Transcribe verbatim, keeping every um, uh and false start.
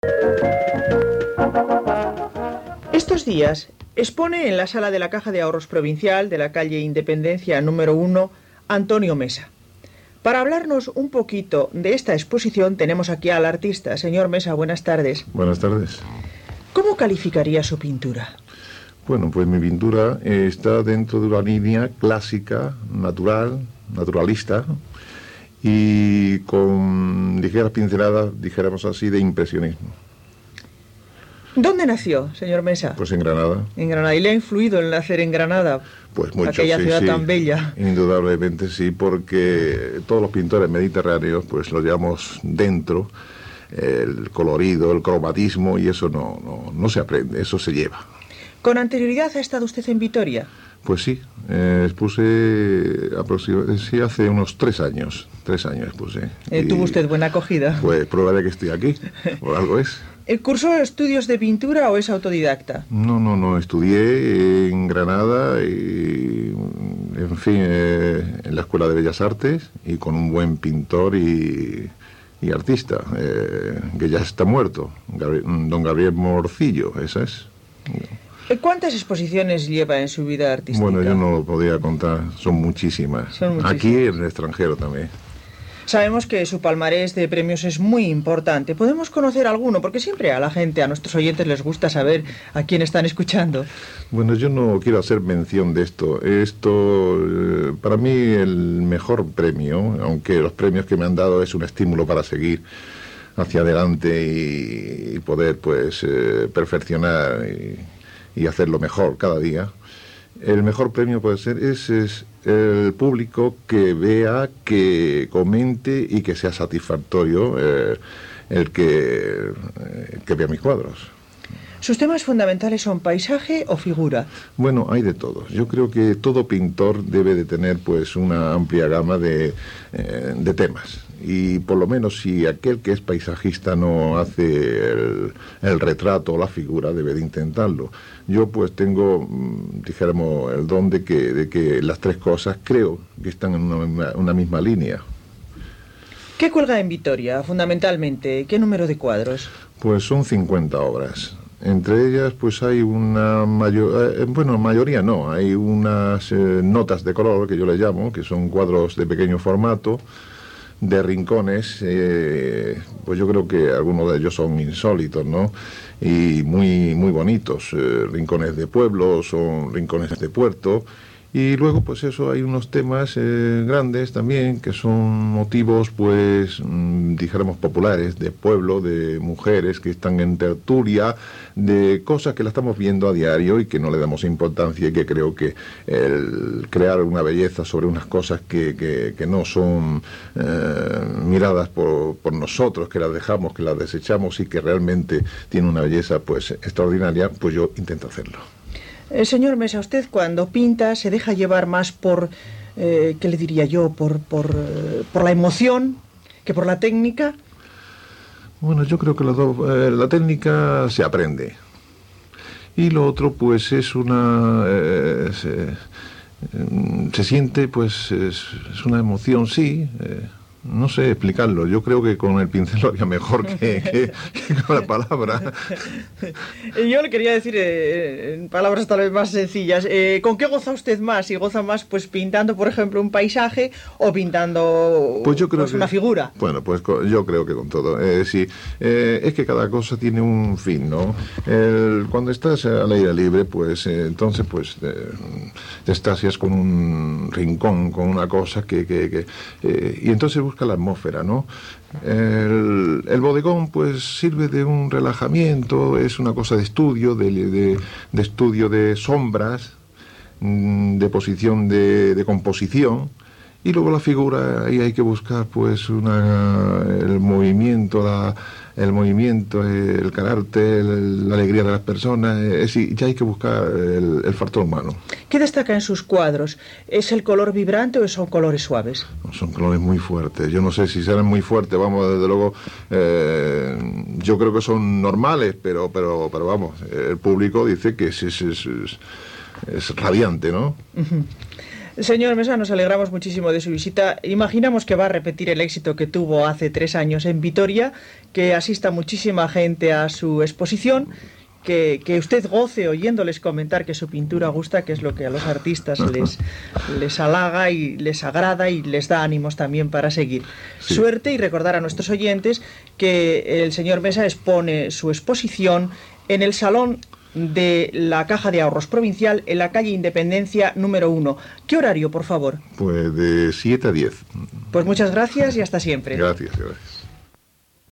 Estos días expone en la sala de la Caja de Ahorros Provincial de la calle Independencia número uno Antonio Mesa. Para hablarnos un poquito de esta exposición tenemos aquí al artista. Señor Mesa, buenas tardes. Buenas tardes. ¿Cómo calificaría su pintura? Bueno, pues mi pintura eh, está dentro de una línea clásica, natural, naturalista, y con ligeras pinceladas, dijéramos así, de impresionismo. ¿Dónde nació, señor Mesa? Pues en Granada. En Granada. ¿Y le ha influido el nacer en Granada? Pues mucho, aquella sí, ciudad sí, tan bella. Indudablemente sí, porque todos los pintores mediterráneos pues lo llevamos dentro, el colorido, el cromatismo, y eso no, no, no se aprende, eso se lleva. ¿Con anterioridad ha estado usted en Vitoria? Pues sí, eh, expuse aproximadamente, sí, hace unos tres años, tres años expuse. Eh, ¿Tuvo usted buena acogida? Pues prueba de que estoy aquí, por algo es. ¿Cursó estudios de pintura o es autodidacta? No, no, no, estudié en Granada y, en fin, eh, en la Escuela de Bellas Artes y con un buen pintor y, y artista, eh, que ya está muerto, Gabriel, don Gabriel Morcillo, esa es. ¿Cuántas exposiciones lleva en su vida artística? Bueno, yo no lo podía contar, son muchísimas. Son muchísimas. Aquí y en el extranjero también. Sabemos que su palmarés de premios es muy importante. ¿Podemos conocer alguno? Porque siempre a la gente, a nuestros oyentes, les gusta saber a quién están escuchando. Bueno, yo no quiero hacer mención de esto. Esto, eh, para mí, el mejor premio, aunque los premios que me han dado es un estímulo para seguir hacia adelante y, y poder, pues, eh, perfeccionar y, y hacerlo mejor cada día. El mejor premio puede ser es, es el público que vea, que comente y que sea satisfactorio eh, el que, eh, que vea mis cuadros. ¿Sus temas fundamentales son paisaje o figura? Bueno, hay de todo. Yo creo que todo pintor debe de tener pues una amplia gama de, eh, de temas. Y por lo menos si aquel que es paisajista no hace el, el retrato o la figura, debe de intentarlo. Yo pues tengo, dijéramos, el don de que, de que las tres cosas creo que están en una misma, una misma línea. ¿Qué cuelga en Vitoria, fundamentalmente? ¿Qué número de cuadros? Pues son cincuenta obras. Entre ellas, pues hay una mayor, eh, bueno, mayoría no, hay unas eh, notas de color, que yo le llamo, que son cuadros de pequeño formato, de rincones, eh, pues yo creo que algunos de ellos son insólitos, ¿no? Y muy, muy bonitos, eh, rincones de pueblos, son rincones de puerto. Y luego, pues eso, hay unos temas eh, grandes también, que son motivos, pues, mmm, dijéramos, populares, de pueblo, de mujeres que están en tertulia, de cosas que la estamos viendo a diario y que no le damos importancia, y que creo que el crear una belleza sobre unas cosas que, que, que no son eh, miradas por, por nosotros, que las dejamos, que las desechamos y que realmente tiene una belleza, pues, extraordinaria, pues yo intento hacerlo. Eh, señor Mesa, usted cuando pinta se deja llevar más por, eh, ¿qué le diría yo? Por, por, eh, por la emoción que por la técnica. Bueno, yo creo que la, do, eh, la técnica se aprende. Y lo otro, pues, es una... Eh, se, eh, se siente, pues, es, es una emoción, sí... Eh, no sé explicarlo, yo creo que con el pincel lo haría mejor que, que, que con la palabra. Yo le quería decir eh, en palabras tal vez más sencillas, eh, ¿con qué goza usted más? Si goza más pues pintando, por ejemplo, un paisaje o pintando pues yo creo pues, que, una figura. Bueno, pues yo creo que con todo. Eh, sí, eh, es que cada cosa tiene un fin, ¿no? El, cuando estás al aire libre, pues eh, entonces pues eh, te estasias con un rincón, con una cosa que... que, que eh, y entonces la atmósfera, ¿no? El, el bodegón pues sirve de un relajamiento, es una cosa de estudio, de, de, de estudio de sombras, de posición de, de composición, y luego la figura, ahí hay que buscar pues una, el movimiento, la, el movimiento, el carácter, el, la alegría de las personas, es decir, ya hay que buscar el, el factor humano. ¿Qué destaca en sus cuadros? ¿Es el color vibrante o son colores suaves? Son colores muy fuertes. Yo no sé si serán muy fuertes, vamos, desde luego, eh, yo creo que son normales, pero, pero, pero vamos, el público dice que es, es, es, es, es radiante, ¿no? Uh-huh. Señor Mesa, nos alegramos muchísimo de su visita. Imaginamos que va a repetir el éxito que tuvo hace tres años en Vitoria, que asista muchísima gente a su exposición, que, que usted goce oyéndoles comentar que su pintura gusta, que es lo que a los artistas les, les halaga y les agrada y les da ánimos también para seguir. Sí. Suerte, y recordar a nuestros oyentes que el señor Mesa expone su exposición en el Salón de la Caja de Ahorros Provincial, en la calle Independencia número uno. ¿Qué horario, por favor? Pues de siete a diez. Pues muchas gracias y hasta siempre. Gracias, gracias.